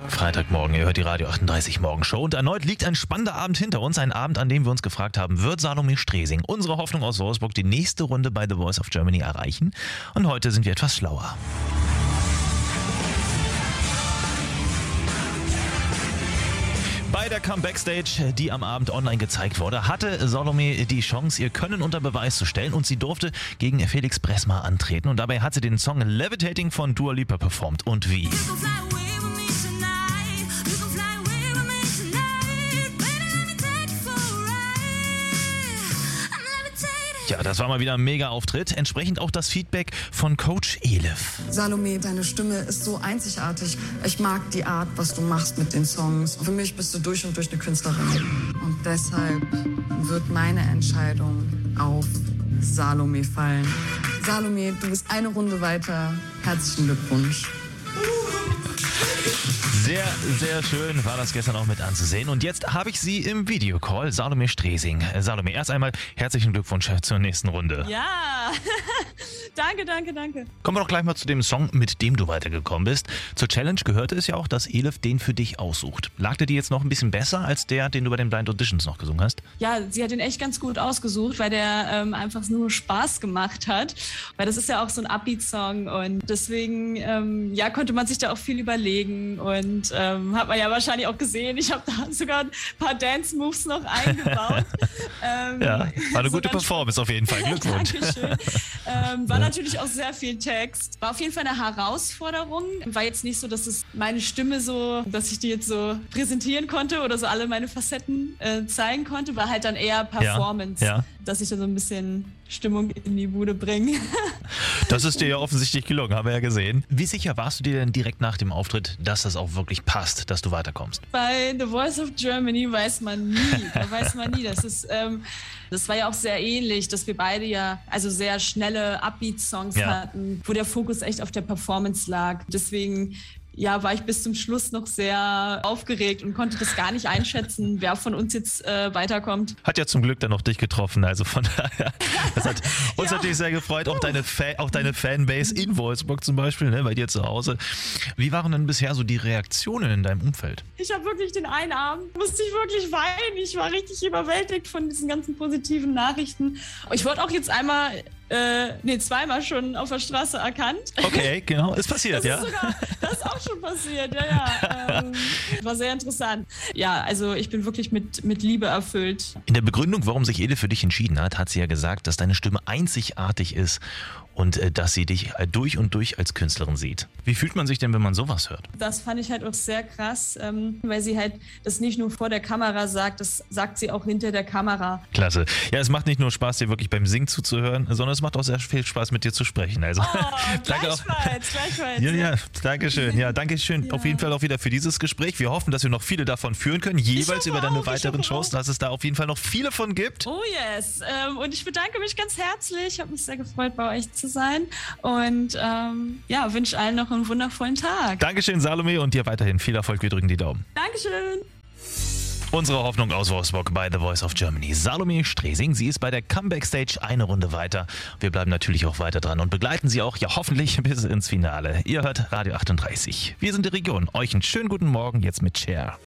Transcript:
Freitagmorgen, ihr hört die Radio 38 Morgenshow und erneut liegt ein spannender Abend hinter uns. Ein Abend, an dem wir uns gefragt haben, wird Salome Stresing, unsere Hoffnung aus Wolfsburg, die nächste Runde bei The Voice of Germany erreichen? Und heute sind wir etwas schlauer. Bei der Comeback-Stage, die am Abend online gezeigt wurde, hatte Salome die Chance, ihr Können unter Beweis zu stellen und sie durfte gegen Felix Bresma antreten und dabei hat sie den Song Levitating von Dua Lipa performt. Und wie? Ja, das war mal wieder ein Mega-Auftritt. Entsprechend auch das Feedback von Coach Elif. Salome, deine Stimme ist so einzigartig. Ich mag die Art, was du machst mit den Songs. Für mich bist du durch und durch eine Künstlerin. Und deshalb wird meine Entscheidung auf Salome fallen. Salome, du bist eine Runde weiter. Herzlichen Glückwunsch. Sehr, sehr schön war das gestern auch mit anzusehen. Und jetzt habe ich sie im Videocall, Salome Stresing. Salome, erst einmal herzlichen Glückwunsch zur nächsten Runde. Ja, danke. Kommen wir doch gleich mal zu dem Song, mit dem du weitergekommen bist. Zur Challenge gehörte es ja auch, dass Elif den für dich aussucht. Lag der dir jetzt noch ein bisschen besser als der, den du bei den Blind Auditions noch gesungen hast? Ja, sie hat den echt ganz gut ausgesucht, weil der einfach nur Spaß gemacht hat. Weil das ist ja auch so ein Upbeat-Song und deswegen konnte man sich da auch viel überlegen und hat man ja wahrscheinlich auch gesehen. Ich habe da sogar ein paar Dance-Moves noch eingebaut. Ja, war eine gute Performance auf jeden Fall. Glückwunsch. Dankeschön. War natürlich auch sehr viel Text. War auf jeden Fall eine Herausforderung. War jetzt nicht so, dass es meine Stimme so, dass ich die jetzt so präsentieren konnte oder so alle meine Facetten zeigen konnte. War halt dann eher Performance, dass ich da so ein bisschen Stimmung in die Bude bringe. Das ist dir ja offensichtlich gelungen, haben wir ja gesehen. Wie sicher warst du dir denn direkt nach dem Auftritt, dass das auch wirklich passt, dass du weiterkommst? Bei The Voice of Germany weiß man nie. Das war ja auch sehr ähnlich, dass wir beide ja also sehr schnelle Upbeat-Songs hatten, wo der Fokus echt auf der Performance lag. Deswegen war ich bis zum Schluss noch sehr aufgeregt und konnte das gar nicht einschätzen, wer von uns jetzt weiterkommt. Hat ja zum Glück dann noch dich getroffen, also von daher, das hat uns natürlich sehr gefreut, auch deine Fanbase in Wolfsburg zum Beispiel, bei dir zu Hause. Wie waren denn bisher so die Reaktionen in deinem Umfeld? Ich habe wirklich den einen Abend, musste ich wirklich weinen. Ich war richtig überwältigt von diesen ganzen positiven Nachrichten. Ich wurde auch jetzt zweimal schon auf der Straße erkannt. Okay, genau, ist passiert, Das ist auch schon passiert, war sehr interessant. Ja, also ich bin wirklich mit Liebe erfüllt. In der Begründung, warum sich Elif für dich entschieden hat sie ja gesagt, dass deine Stimme einzigartig ist und dass sie dich durch und durch als Künstlerin sieht. Wie fühlt man sich denn, wenn man sowas hört? Das fand ich halt auch sehr krass, weil sie halt das nicht nur vor der Kamera sagt, das sagt sie auch hinter der Kamera. Klasse. Ja, es macht nicht nur Spaß, dir wirklich beim Singen zuzuhören, sondern es macht auch sehr viel Spaß, mit dir zu sprechen. Also, gleichfalls. Ja, danke schön. Ja, danke schön auf jeden Fall auch wieder für dieses Gespräch. Wir hoffen, dass wir noch viele davon führen können, jeweils über deine weiteren Shows, dass es da auf jeden Fall noch viele von gibt. Oh yes. Und ich bedanke mich ganz herzlich. Ich habe mich sehr gefreut, bei euch zu sein und wünsche allen noch einen wundervollen Tag. Dankeschön, Salome, und dir weiterhin viel Erfolg. Wir drücken die Daumen. Dankeschön. Unsere Hoffnung aus Wolfsburg bei The Voice of Germany. Salome Stresing, sie ist bei der Comeback-Stage eine Runde weiter. Wir bleiben natürlich auch weiter dran und begleiten sie auch hoffentlich bis ins Finale. Ihr hört Radio 38. Wir sind die Region. Euch einen schönen guten Morgen jetzt mit Cher.